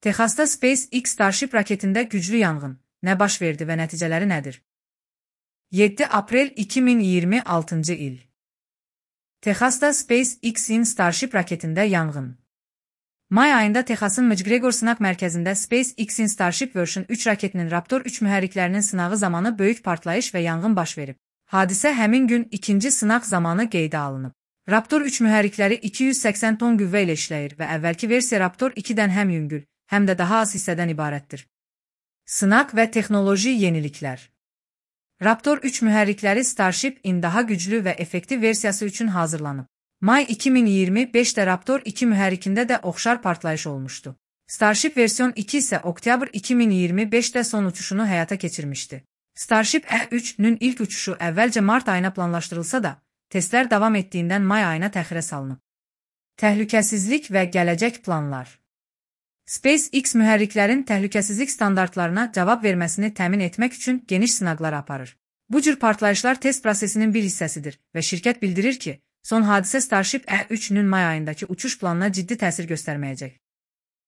Texasda SpaceX Starship raketində güclü yanğın. Nə baş verdi və nəticələri nədir? 7 aprel 2026 il. Texasda SpaceX-in Starship raketində yanğın. May ayında Texasın McGregor sınaq mərkəzində SpaceX-in Starship Version 3 raketinin Raptor 3 mühərriklərinin sınağı zamanı böyük partlayış və yanğın baş verib. Hadisə həmin gün ikinci sınaq zamanı qeydə alınıb. Raptor 3 mühərrikləri 280 ton qüvvə ilə işləyir və əvvəlki versiya Raptor 2-dən həm yüngül, həm də daha az hissədən ibarətdir. Sınaq və texnoloji yeniliklər. Raptor 3 mühərrikləri Starship-in daha güclü və effektiv versiyası üçün hazırlanıb. May 2025-də Raptor 2 mühərrikində də oxşar partlayış olmuşdu. Starship versiyon 2 isə oktyabr 2025-də son uçuşunu həyata keçirmişdi. Starship E3-nün ilk uçuşu əvvəlcə mart ayına planlaşdırılsa da, testlər davam etdiyindən may ayına təxirə salınıb. Təhlükəsizlik və gələcək planlar. SpaceX mühərriklərin təhlükəsizlik standartlarına cavab verməsini təmin etmək üçün geniş sınaqlar aparır. Bu cür partlayışlar test prosesinin bir hissəsidir və şirkət bildirir ki, son hadisə Starship E3-nün may ayındakı uçuş planına ciddi təsir göstərməyəcək.